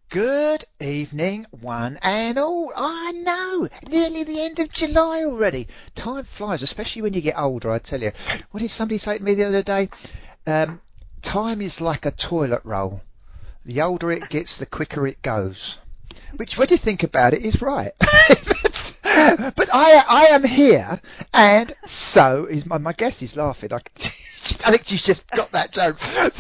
Good evening, one and all. I know, nearly the end of July already. Time flies, especially when you get older, I tell you. What did somebody say to me the other day? Time is like a toilet roll. The older it gets, the quicker it goes. Which, when you think about it, is right. But I am here, and so is my guest is laughing. I think she's just got that joke.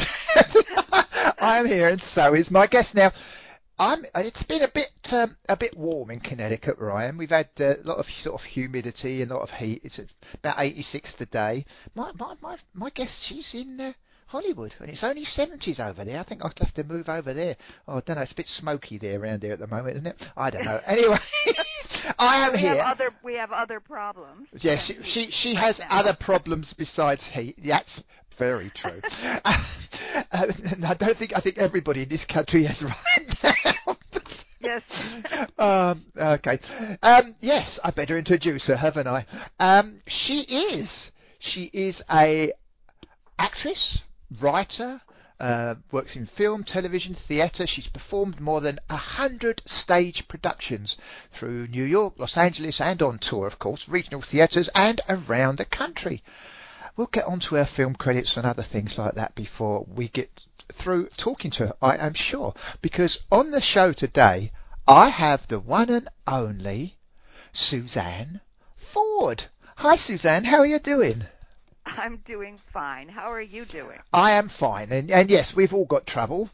I am here, and so is my guest. Now, it's been a bit warm in Connecticut, Ryan. We've had a lot of sort of humidity and a lot of heat. It's about 86 today. My guest, she's in Hollywood, and it's only 70s over there. I think I'll have to move over there. Oh, I don't know. It's a bit smoky there around there at the moment, isn't it? I don't know. Anyway, I am here. We have other problems. Yeah, she has other problems besides heat. That's very true. I think everybody in this country has right now. Yes. Okay. Yes, I better introduce her, haven't I? She is a actress, writer, works in film, television, theatre. She's performed more than 100 stage productions through New York, Los Angeles, and on tour, of course, regional theatres and around the country. We'll get on to her film credits and other things like that before we get through talking to her, I am sure. Because on the show today, I have the one and only Suzanne Ford. Hi, Suzanne. How are you doing? I'm doing fine. How are you doing? I am fine, and yes, we've all got trouble.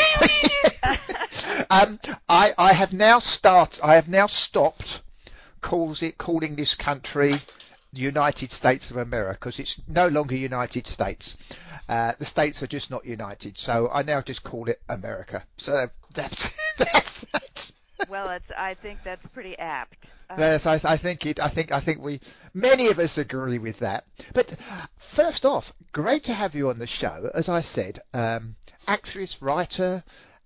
I have now stopped calling this country the United States of America, because it's no longer United States. The states are just not united, so I now just call it America. So that's Well, I think that's pretty apt. Yes, I think many of us agree with that. But first off, great to have you on the show. As I said, actress, writer,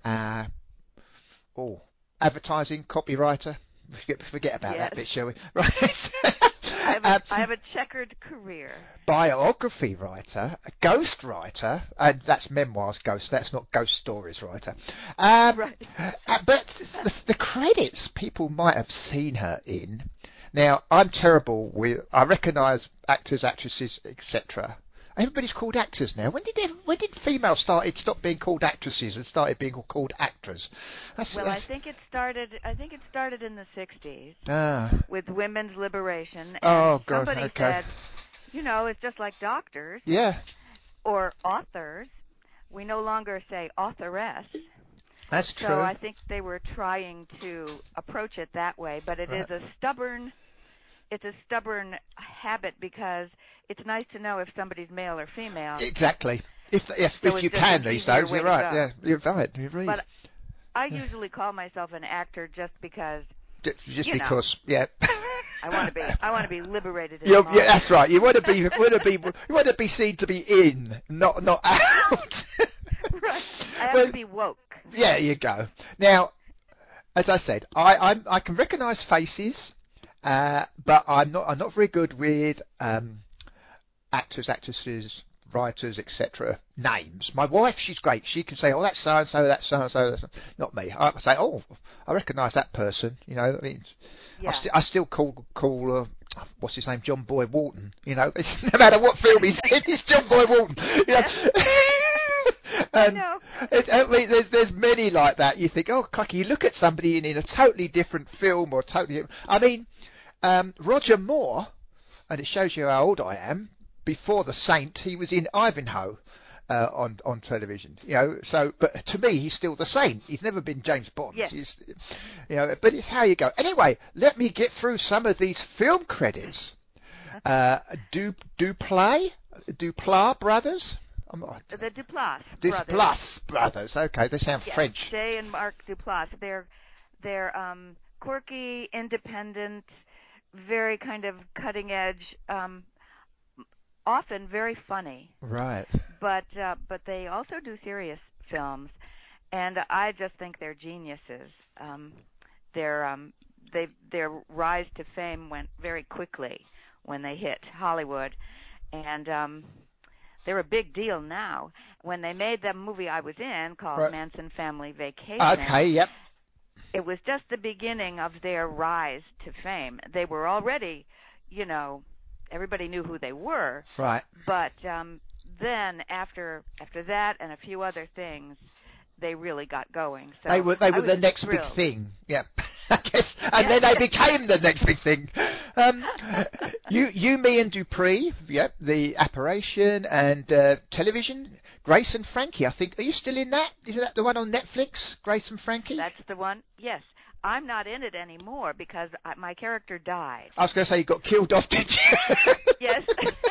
advertising, copywriter. Forget about that bit, shall we? Right. I have a checkered career. Biography writer, a ghost writer, and that's memoirs ghost, that's not ghost stories writer. Right. But the credits people might have seen her in. Now, I'm terrible I recognise actors, actresses, etc. Everybody's called actors now. When did females stop being called actresses and started being called actors? I think it started in the 60s with women's liberation. And somebody said, it's just like doctors. Yeah. Or authors. We no longer say authoress. That's true. So I think they were trying to approach it that way, but it's a stubborn habit, because it's nice to know if somebody's male or female. Exactly. If you can these days, you're right. Yeah, you're right. You're right. But I usually call myself an actor just because. Just because, yeah. I want to be liberated. Yeah, that's right. You want to be seen to be in, not out. Right. I have to be woke. Yeah, you go. Now, as I said, I can recognise faces, but I'm not very good with actors, actresses, writers, etc. names. My wife, she's great. She can say, "Oh, that's so and so. That's so and so." Not me. I say, "Oh, I recognise that person." I mean, yeah. I still call what's his name, John Boy Walton. It's, no matter what film he's in, it's John Boy Walton. And I know. I mean, there's many like that. You think, oh, cocky, you look at somebody in a totally different film or totally. I mean, Roger Moore, and it shows you how old I am. Before The Saint, he was in Ivanhoe on television. So, but to me, he's still the Saint. He's never been James Bond. Yes. But it's how you go. Anyway, let me get through some of these film credits. Duplass brothers. The Duplass brothers. Okay, they sound French. Jay and Mark Duplass. They're quirky, independent, very kind of cutting edge. Often very funny. Right. But they also do serious films, and I just think they're geniuses. Their rise to fame went very quickly when they hit Hollywood, and they're a big deal now. When they made the movie I was in called Manson Family Vacation. Okay, yep. It was just the beginning of their rise to fame. They were already, everybody knew who they were. Right. But then after that and a few other things, they really got going. So they were the next thrilled. big thing. Yeah. I guess, and then they became the next big thing. You, Me and Dupree, yep, the Apparition and television. Grace and Frankie, I think. Are you still in that? Is that the one on Netflix? Grace and Frankie. That's the one. Yes, I'm not in it anymore because my character died. I was going to say you got killed off, did you? Yes.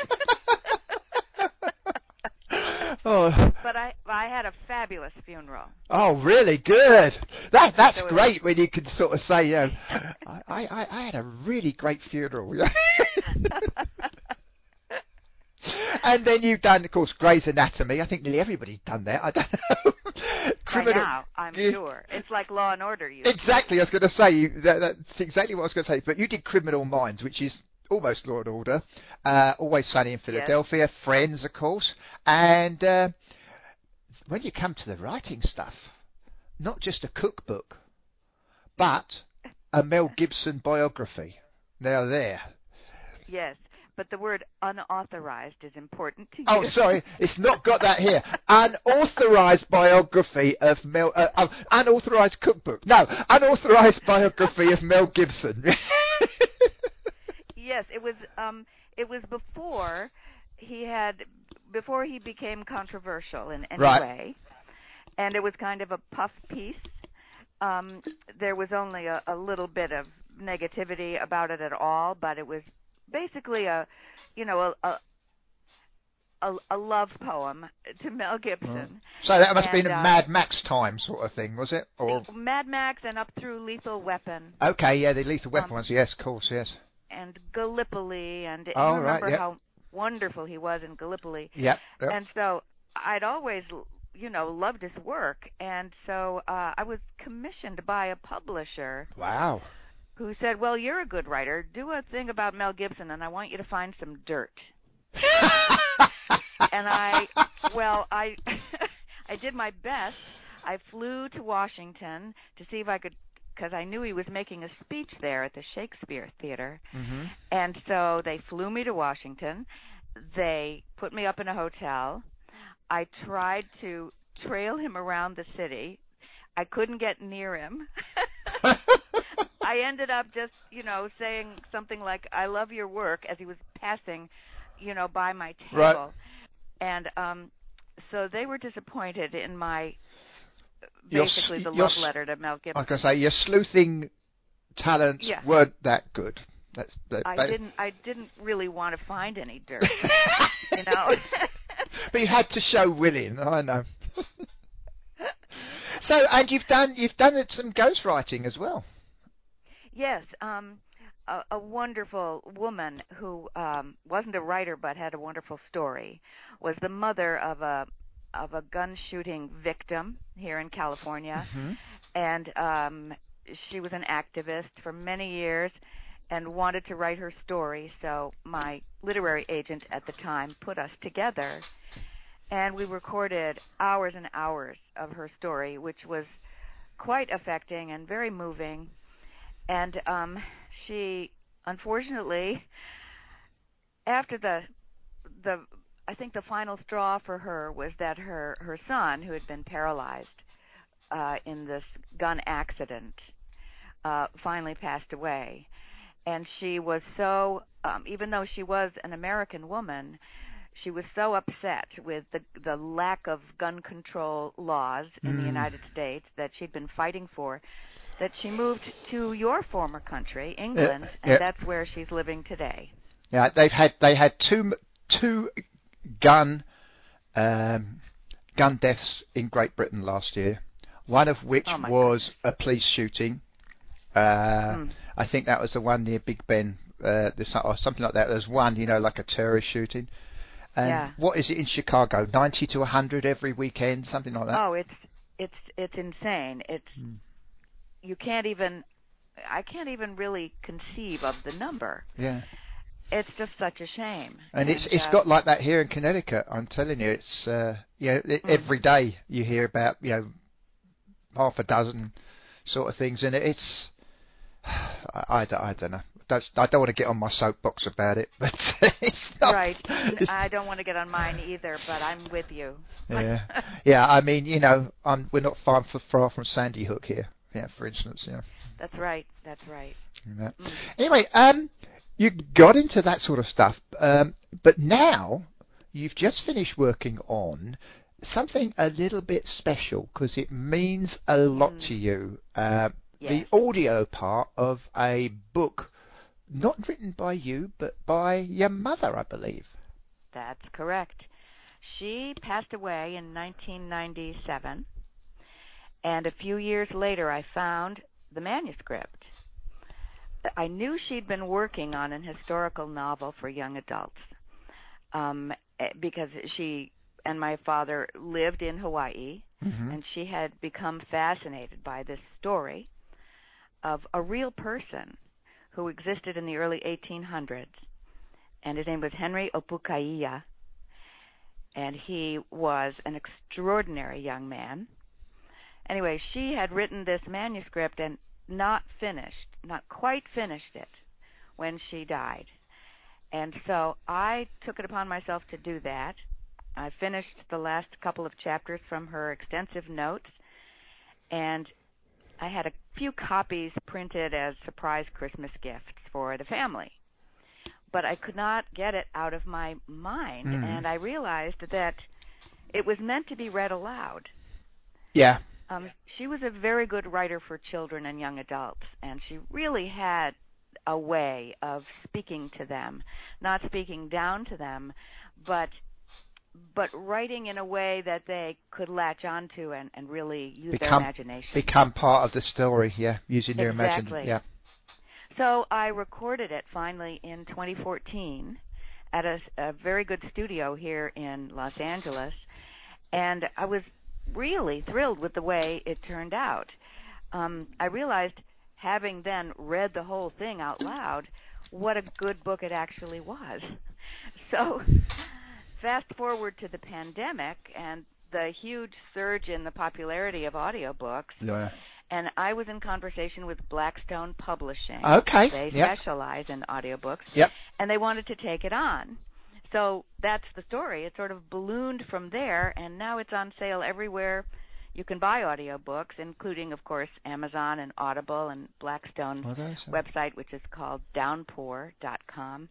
Oh. But I had a fabulous funeral. Oh, really good. That's great when you can sort of say, I had a really great funeral. And then you've done, of course, Grey's Anatomy. I think nearly everybody's done that. I don't know. Criminal. By now, I'm sure. It's like Law and Order. Exactly. I was going to say, that's exactly what I was going to say. But you did Criminal Minds, which is almost Law and Order. Always Sunny in Philadelphia. Yes. Friends, of course. And when you come to the writing stuff, not just a cookbook, but a Mel Gibson biography. Now there. Yes. But the word unauthorized is important to you. Oh, sorry, it's not got that here. Unauthorized biography of Mel. Unauthorized cookbook. No, unauthorized biography of Mel Gibson. Yes, it was before he became controversial in any way, and it was kind of a puff piece. There was only a little bit of negativity about it at all, but it was basically a love poem to Mel Gibson. So that must have been a Mad Max time sort of thing, was it? Or Mad Max and up through Lethal Weapon. Okay, yeah, the Lethal Weapon ones, yes, of course, yes. And Gallipoli, and you remember how wonderful he was in Gallipoli. Yep. And so I'd always, loved his work, and so I was commissioned by a publisher. Wow. Who said, well, you're a good writer. Do a thing about Mel Gibson, and I want you to find some dirt. And I did my best. I flew to Washington to see if I could, because I knew he was making a speech there at the Shakespeare Theater. Mm-hmm. And so they flew me to Washington. They put me up in a hotel. I tried to trail him around the city. I couldn't get near him. I ended up just, saying something like, I love your work, as he was passing, by my table. Right. And so they were disappointed in my, basically the love letter to Mel Gibson. I was going to say, your sleuthing talents weren't that good. I didn't really want to find any dirt, But you had to show willing, I know. So, and you've done some ghostwriting as well. Yes, a wonderful woman who wasn't a writer but had a wonderful story was the mother of a gun shooting victim here in California, mm-hmm. and she was an activist for many years and wanted to write her story. So my literary agent at the time put us together, and we recorded hours and hours of her story, which was quite affecting and very moving. And she, unfortunately, after I think the final straw for her was that her son, who had been paralyzed in this gun accident, finally passed away. And she was so, even though she was an American woman, she was so upset with the lack of gun control laws in the United States that she'd been fighting for, that she moved to your former country, England, and that's where she's living today. Yeah, they had two gun deaths in Great Britain last year. One of which was a police shooting. I think that was the one near Big Ben, or something like that. There's one, like a terrorist shooting. And what is it in Chicago? 90 to 100 every weekend, something like that. Oh, it's insane. It's I can't even really conceive of the number. Yeah. It's just such a shame. And it's got like that here in Connecticut. I'm telling you, it's every day you hear about half a dozen sort of things, and it's I don't know. I don't want to get on my soapbox about it, but it's not right. I don't want to get on mine either, but I'm with you. Yeah. I mean, we're not far from Sandy Hook here. Yeah, for instance. Yeah. That's right. Anyway, you got into that sort of stuff, but now you've just finished working on something a little bit special because it means a lot to you. Yes. The audio part of a book, not written by you, but by your mother, I believe. That's correct. She passed away in 1997, and a few years later I found the manuscript. I knew she'd been working on an historical novel for young adults because she and my father lived in Hawaii, and she had become fascinated by this story of a real person who existed in the early 1800s, and his name was Henry Opukaiya, and he was an extraordinary young man. Anyway, she had written this manuscript and not quite finished it when she died. And so I took it upon myself to do that. I finished the last couple of chapters from her extensive notes, and I had a few copies printed as surprise Christmas gifts for the family. But I could not get it out of my mind, and I realized that it was meant to be read aloud. Yeah. She was a very good writer for children and young adults, and she really had a way of speaking to them, not speaking down to them, but writing in a way that they could latch onto and really use their imagination. Become part of the story, using their imagination. Yeah. So I recorded it finally in 2014 at a very good studio here in Los Angeles, and I was really thrilled with the way it turned out. I realized, having then read the whole thing out loud, what a good book it actually was. So fast forward to the pandemic and the huge surge in the popularity of audiobooks. Yeah. And I was in conversation with Blackstone Publishing. Okay. They specialize in audiobooks. Yep. And they wanted to take it on. So that's the story. It sort of ballooned from there, and now it's on sale everywhere you can buy audiobooks, including, of course, Amazon and Audible and Blackstone's website, which is called downpour.com.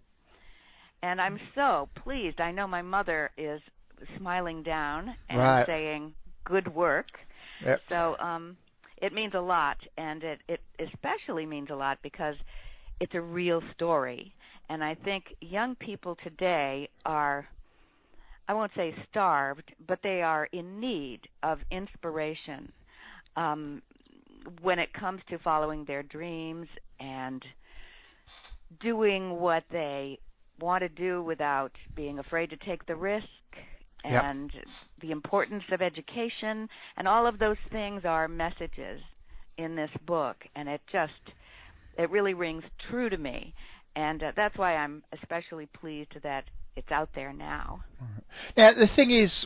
And I'm so pleased. I know my mother is smiling down and saying, good work. Yep. So it means a lot, and it especially means a lot because it's a real story. And I think young people today are, I won't say starved, but they are in need of inspiration when it comes to following their dreams and doing what they want to do without being afraid to take the risk, and the importance of education, and all of those things are messages in this book, and it really rings true to me. And that's why I'm especially pleased that it's out there now. Now, the thing is,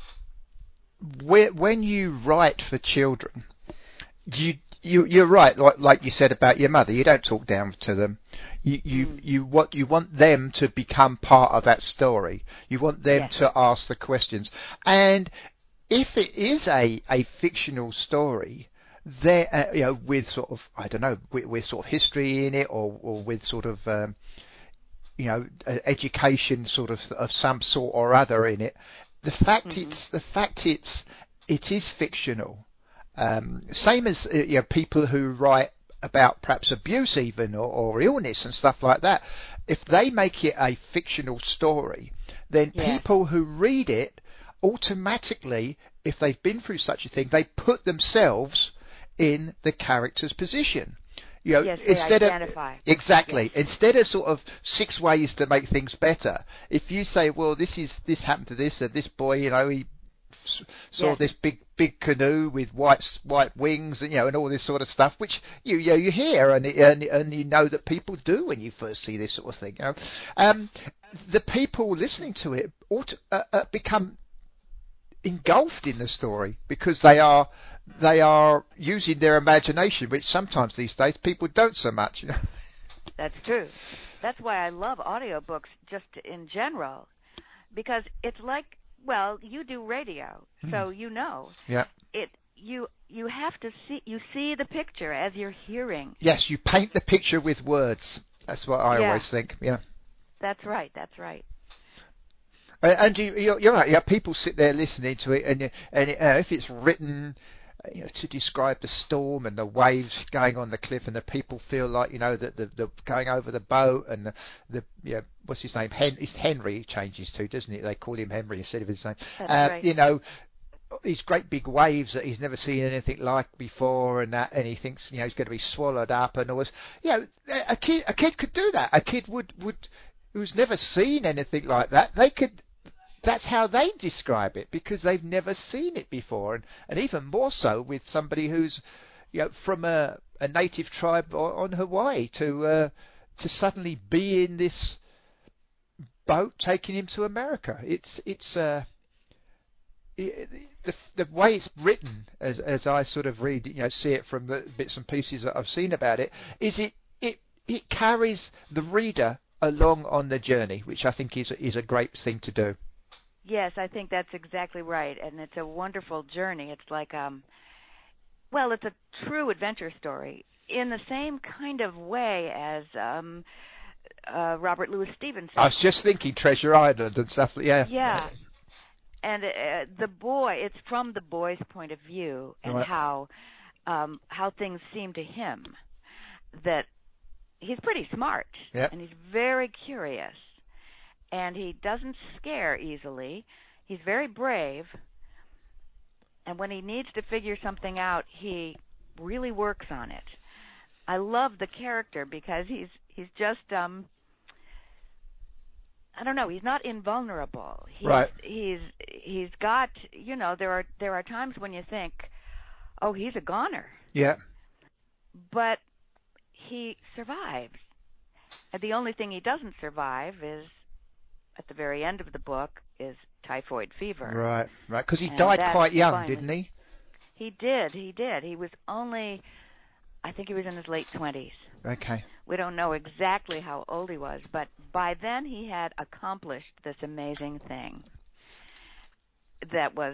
when you write for children, you're right, like you said about your mother. You don't talk down to them. You want them to become part of that story. You want them to ask the questions. And if it is a fictional story, there, with sort of, I don't know, with sort of history in it, or with sort of, education sort of some sort or other in it. The fact it is fictional. Same as people who write about perhaps abuse even or illness and stuff like that. If they make it a fictional story, then people who read it automatically, if they've been through such a thing, they put themselves in the character's position. Instead they identify. Instead of sort of 6 ways to make things better, if you say, well, this happened to this boy, he saw this big canoe with white wings, and and all this sort of stuff, which you hear, and you know that people do when you first see this sort of thing. The people listening to it ought to become engulfed in the story, because they are using their imagination, which sometimes these days people don't so much. That's true. That's why I love audiobooks just in general, because it's like, well, you do radio, so Yeah. You have to see the picture as you're hearing. Yes, you paint the picture with words. That's what I always think. Yeah. That's right. And you're right. Yeah, people sit there listening to it, and if it's written, to describe the storm and the waves going on the cliff, and the people feel like that the going over the boat, and the what's his name? It's Henry. He changes to, doesn't it? They call him Henry instead of his name. That's right. These great big waves that he's never seen anything like before, and he thinks he's going to be swallowed up, and all this. A kid could do that. A kid would who's never seen anything like that. That's how they describe it, because they've never seen it before, and even more so with somebody who's from a native tribe on Hawaii to suddenly be in this boat taking him to America. The way it's written, as I sort of read, see it from the bits and pieces that I've seen about it, is it carries the reader along on the journey, which I think is a great thing to do. Yes, I think that's exactly right, and it's a wonderful journey. It's like, it's a true adventure story in the same kind of way as Robert Louis Stevenson. I was just thinking Treasure Island and stuff. Yeah. Yeah. And it's from the boy's point of view, and right. how things seem to him. That he's pretty smart, yep. and he's very curious, and he doesn't scare easily. He's very brave, and when he needs to figure something out, he really works on it. I love the character because he's just I don't know. He's not invulnerable. Right. He's got, there are times when you think, oh, he's a goner. Yeah. But he survives. And the only thing he doesn't survive is, at the very end of the book, is typhoid fever. Right. Because he died quite young, didn't he? He did. He was only, I think he was in his late 20s. Okay. We don't know exactly how old he was, but by then he had accomplished this amazing thing that was,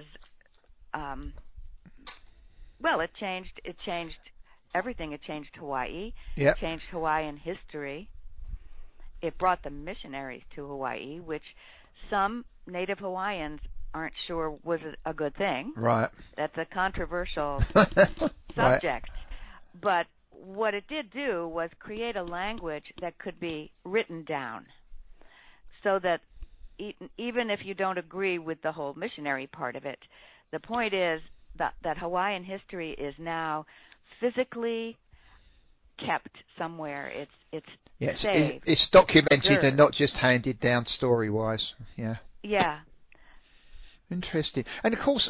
it changed everything. It changed Hawaii. Yep. It changed Hawaiian history. It brought the missionaries to Hawaii, which some Native Hawaiians aren't sure was a good thing. Right. That's a controversial subject. Right. But what it did do was create a language that could be written down, so that even if you don't agree with the whole missionary part of it, the point is that Hawaiian history is now physically kept somewhere. It's saved. It's documented and not just handed down story-wise. Yeah. Yeah. Interesting. And of course,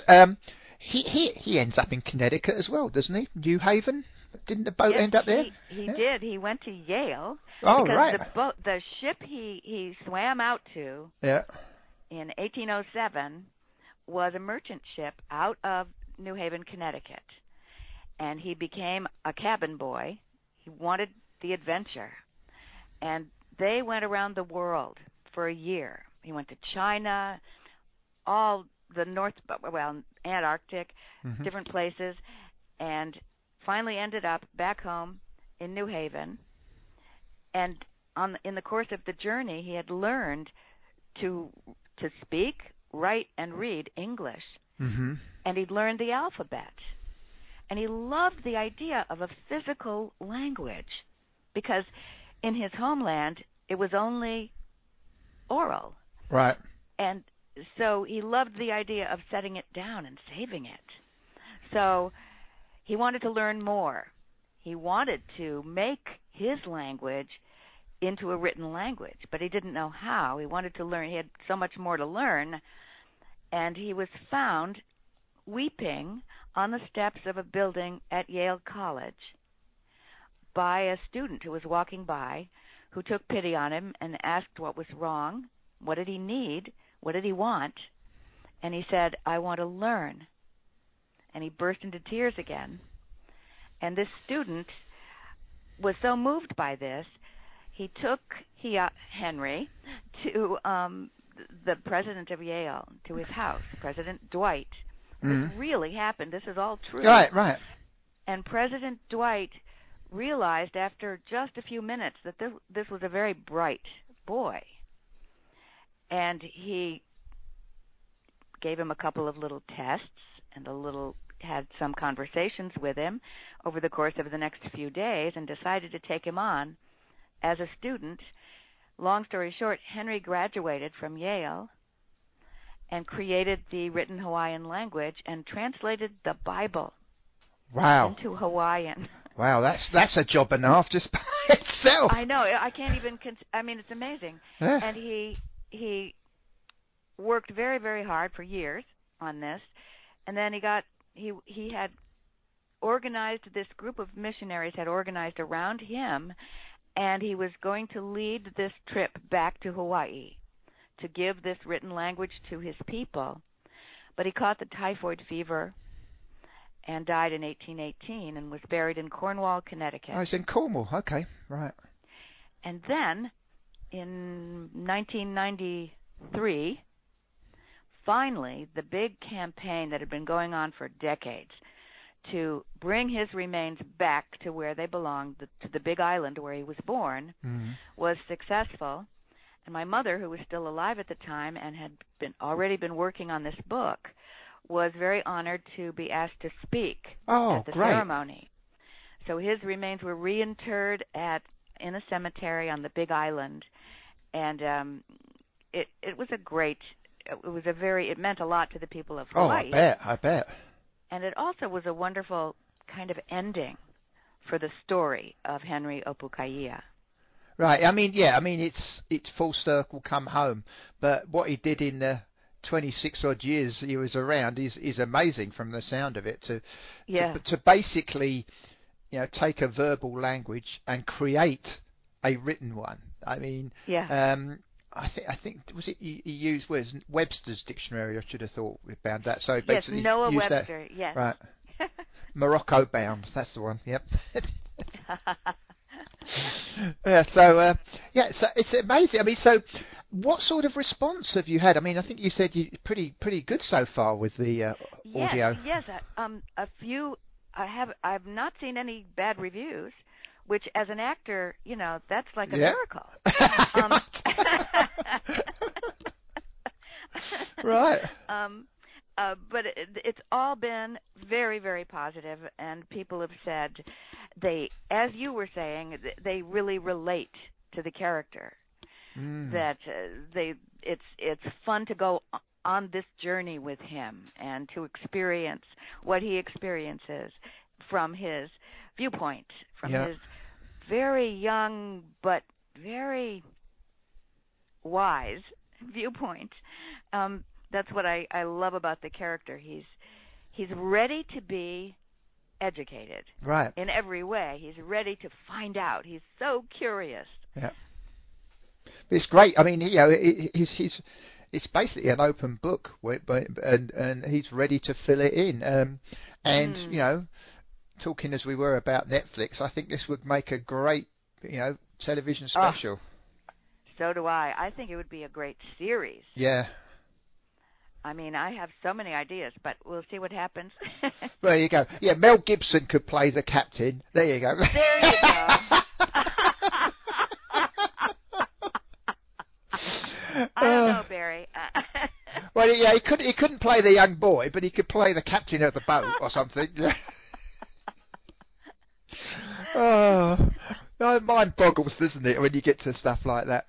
he ends up in Connecticut as well, doesn't he? New Haven. Didn't the boat end up there? He did. He went to Yale. Oh, because right. The ship he swam out to in 1807 was a merchant ship out of New Haven, Connecticut. And he became a cabin boy. He wanted the adventure. And they went around the world for a year. He went to China, all the Antarctic, different places, and finally ended up back home in New Haven. And in the course of the journey, he had learned to speak, write, and read English. Mm-hmm. And he'd learned the alphabet. And he loved the idea of a physical language, because in his homeland, it was only oral. Right. And so he loved the idea of setting it down and saving it. So he wanted to learn more. He wanted to make his language into a written language, but he didn't know how. He wanted to learn. He had so much more to learn, and he was found weeping on the steps of a building at Yale College by a student who was walking by, who took pity on him and asked what was wrong, what did he need, what did he want, and he said, "I want to learn." And he burst into tears again. And this student was so moved by this, he took Henry to the president of Yale, to his house, President Dwight. This really happened. This is all true. Right. And President Dwight realized after just a few minutes that this was a very bright boy. And he gave him a couple of little tests and had some conversations with him over the course of the next few days and decided to take him on as a student. Long story short, Henry graduated from Yale and created the written Hawaiian language and translated the Bible into Hawaiian. Wow, that's a job and a half just by itself. I know. I can't even. It's amazing. Yeah. And he worked very, very hard for years on this, and then he had organized, this group of missionaries had organized around him, and he was going to lead this trip back to Hawaii to give this written language to his people. But he caught the typhoid fever and died in 1818 and was buried in Cornwall, Connecticut. Oh, it's in Cornwall. Okay, right. And then in 1993, finally, the big campaign that had been going on for decades to bring his remains back to where they belonged, to the Big Island where he was born, was successful. And my mother, who was still alive at the time and had already been working on this book, was very honored to be asked to speak at the ceremony. So his remains were reinterred in a cemetery on the Big Island, and it was it meant a lot to the people of Hawaii. Oh, I bet. And it also was a wonderful kind of ending for the story of Henry Opukaia. Right. It's full circle come home. But what he did in the 26 odd years he was around is amazing from the sound of it. To basically, take a verbal language and create a written one. I think was it he used Webster's dictionary? I should have thought we found that. So basically, yes, Noah used Webster. That. Yes. Right. Morocco bound. That's the one. Yep. Yeah. So it's amazing. So what sort of response have you had? I think you said you pretty good so far with the audio. Yes. A few. I've not seen any bad reviews. Which, as an actor, that's like a miracle. Right. But it's all been very, very positive, and people have said as you were saying, they really relate to the character. That it's fun to go on this journey with him and to experience what he experiences from his viewpoint, from his very young but very wise viewpoint. That's what I love about the character. He's ready to be educated, right, in every way. He's ready to find out. He's so curious. Yeah, it's great. It's basically an open book, and he's ready to fill it in. Talking as we were about Netflix, I think this would make a great, television special. So do I. I think it would be a great series. Yeah. I have so many ideas, but we'll see what happens. There you go. Yeah, Mel Gibson could play the captain. There you go. There you go. I don't know, Barry. Well, yeah, he couldn't play the young boy, but he could play the captain of the boat or something. Oh, mind boggles, doesn't it, when you get to stuff like that?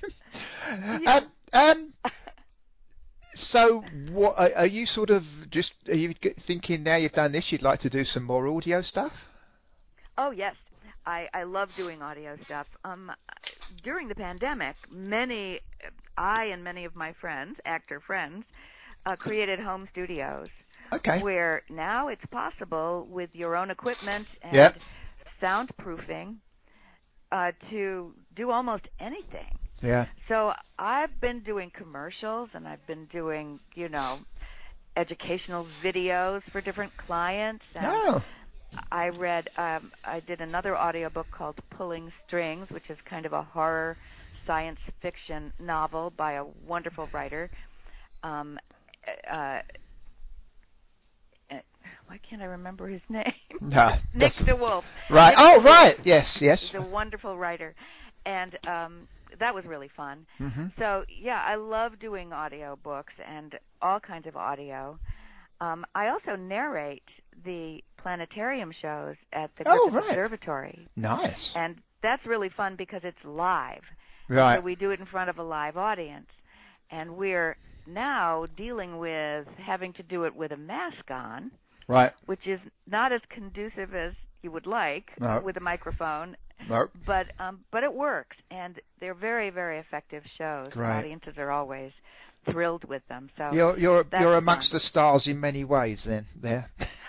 So, what are you are you thinking now you've done this, you'd like to do some more audio stuff? Oh, yes. I love doing audio stuff. During the pandemic, I and many of my friends, actor friends, created home studios Okay. where now it's possible with your own equipment and Yep. soundproofing to do almost anything. Yeah. So I've been doing commercials, and I've been doing, educational videos for different clients. And Oh. I did another audiobook called Pulling Strings, which is kind of a horror science fiction novel by a wonderful writer. Why can't I remember his name? No, Nick DeWolf. Right. Nick Oh, DeWolf. right. Yes. He's a wonderful writer. And that was really fun. Mm-hmm. So, yeah, I love doing audio books and all kinds of audio. I also narrate the planetarium shows at the Griffith right. Observatory. Nice. And that's really fun because it's live. Right. So we do it in front of a live audience. And we're now dealing with having to do it with a mask on, Right. which is not as conducive as you would like with a microphone. No. But it works, and they're very, very effective shows. Right. Audiences are always thrilled with them. So you're amongst the stars in many ways. Then there.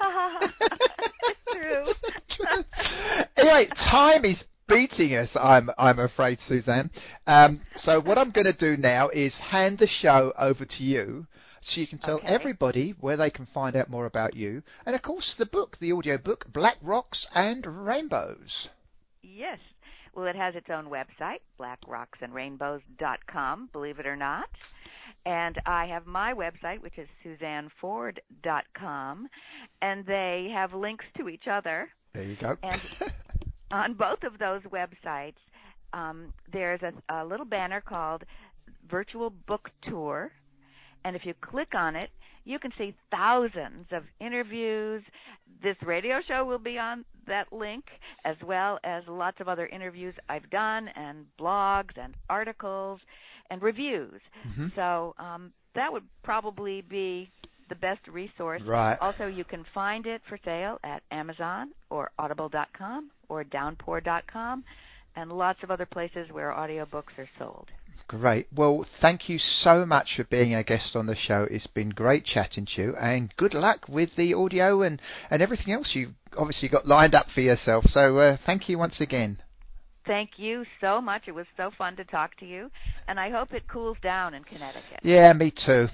True. Anyway, time is beating us. I'm afraid, Suzanne. So what I'm going to do now is hand the show over to you, so you can tell everybody where they can find out more about you, and of course the audio book, Black Rocks and Rainbows. Yes. Well, it has its own website, blackrocksandrainbows.com, believe it or not. And I have my website, which is SuzanneFord.com, and they have links to each other. There you go. And on both of those websites, there's a little banner called Virtual Book Tour. And if you click on it, you can see thousands of interviews. This radio show will be on that link, as well as lots of other interviews I've done, and blogs and articles and reviews. Mm-hmm. So that would probably be the best resource. Right. Also, you can find it for sale at Amazon or Audible.com or Downpour.com and lots of other places where audiobooks are sold. Great. Well, thank you so much for being a guest on the show. It's been great chatting to you, and good luck with the audio and everything else you've obviously got lined up for yourself. So thank you once again. Thank you so much. It was so fun to talk to you, and I hope it cools down in Connecticut. Yeah, me too.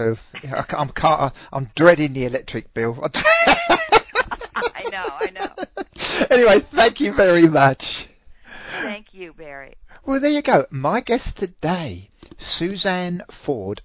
I'm dreading the electric bill. I know. Anyway, thank you very much. Thank you, Barry. Well, there you go. My guest today, Suzanne Ford,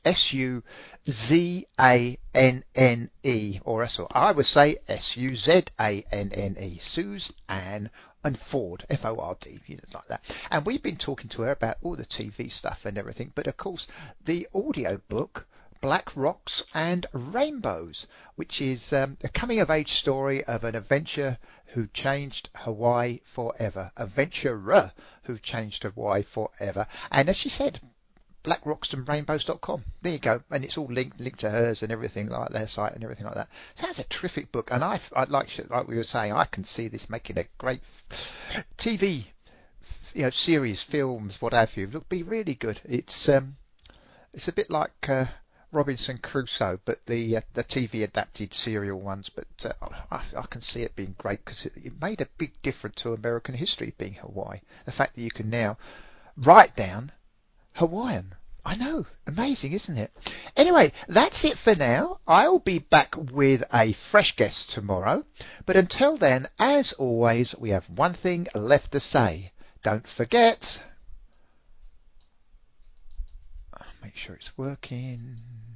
S-U-Z-A-N-N-E, or I would say S-U-Z-A-N-N-E, Suzanne and Ford, F-O-R-D, like that. And we've been talking to her about all the TV stuff and everything, but of course the audio book, Black Rocks and Rainbows, which is a coming-of-age story of an adventurer who changed Hawaii forever. Adventurer who changed Hawaii forever. And as she said, blackrocksandrainbows.com. There you go. And it's all linked to hers and everything, like their site and everything like that. So that's a terrific book. And I'd like we were saying, I can see this making a great TV, series, films, what have you. It'll be really good. It's a bit like Robinson Crusoe, but the TV adapted serial ones. But I can see it being great because it made a big difference to American history, being Hawaii. The fact that you can now write down Hawaiian. I know. Amazing, isn't it? Anyway, that's it for now. I'll be back with a fresh guest tomorrow. But until then, as always, we have one thing left to say. Don't forget. Make sure it's working.